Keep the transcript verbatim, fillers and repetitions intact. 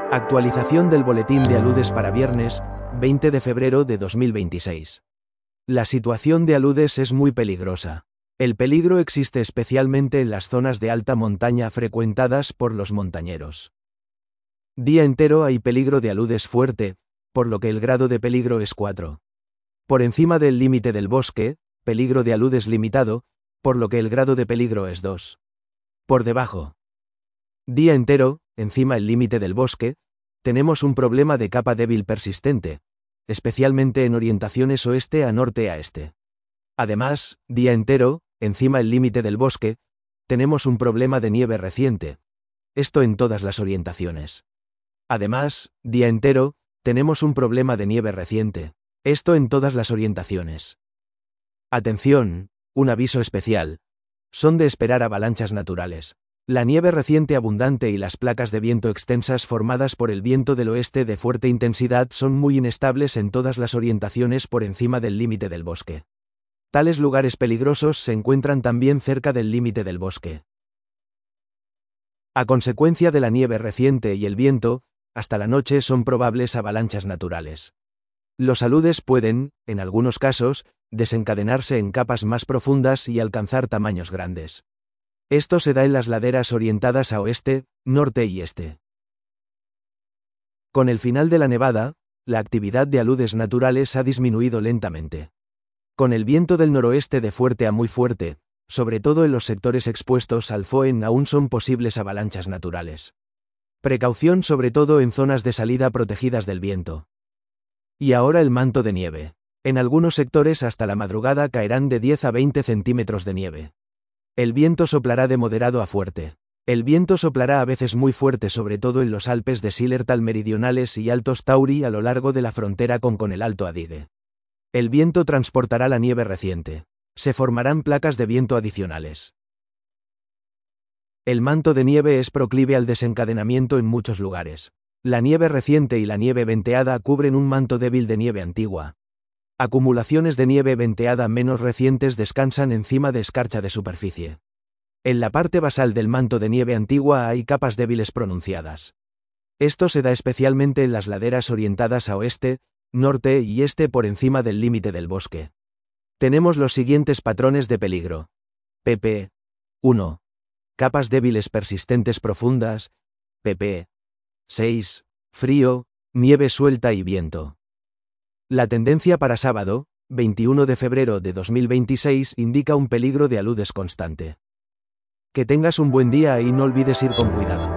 Actualización del boletín de aludes para viernes, veinte de febrero de dos mil veintiséis. La situación de aludes es muy peligrosa. El peligro existe especialmente en las zonas de alta montaña frecuentadas por los montañeros. Día entero hay peligro de aludes fuerte, por lo que el grado de peligro es cuatro. Por encima del límite del bosque, peligro de aludes limitado, por lo que el grado de peligro es dos. Por debajo. Día entero, encima el límite del bosque, tenemos un problema de capa débil persistente, especialmente en orientaciones oeste a norte a este. Además, día entero, encima el límite del bosque, tenemos un problema de nieve reciente. Esto en todas las orientaciones. Además, día entero, tenemos un problema de nieve reciente. Esto en todas las orientaciones. Atención, un aviso especial. Son de esperar avalanchas naturales. La nieve reciente abundante y las placas de viento extensas formadas por el viento del oeste de fuerte intensidad son muy inestables en todas las orientaciones por encima del límite del bosque. Tales lugares peligrosos se encuentran también cerca del límite del bosque. A consecuencia de la nieve reciente y el viento, hasta la noche son probables avalanchas naturales. Los aludes pueden, en algunos casos, desencadenarse en capas más profundas y alcanzar tamaños grandes. Esto se da en las laderas orientadas a oeste, norte y este. Con el final de la nevada, la actividad de aludes naturales ha disminuido lentamente. Con el viento del noroeste de fuerte a muy fuerte, sobre todo en los sectores expuestos al Foehn aún son posibles avalanchas naturales. Precaución sobre todo en zonas de salida protegidas del viento. Y ahora el manto de nieve. En algunos sectores hasta la madrugada caerán de diez a veinte centímetros de nieve. El viento soplará de moderado a fuerte. El viento soplará a veces muy fuerte sobre todo en los Alpes de Zillertal meridionales y Altos Tauri a lo largo de la frontera con, con el Alto Adige. El viento transportará la nieve reciente. Se formarán placas de viento adicionales. El manto de nieve es proclive al desencadenamiento en muchos lugares. La nieve reciente y la nieve venteada cubren un manto débil de nieve antigua. Acumulaciones de nieve venteada menos recientes descansan encima de escarcha de superficie. En la parte basal del manto de nieve antigua hay capas débiles pronunciadas. Esto se da especialmente en las laderas orientadas a oeste, norte y este por encima del límite del bosque. Tenemos los siguientes patrones de peligro. pp. uno. Capas débiles persistentes profundas. pp. seis. Frío, nieve suelta y viento. La tendencia para sábado, veintiuno de febrero de dos mil veintiséis, indica un peligro de aludes constante. Que tengas un buen día y no olvides ir con cuidado.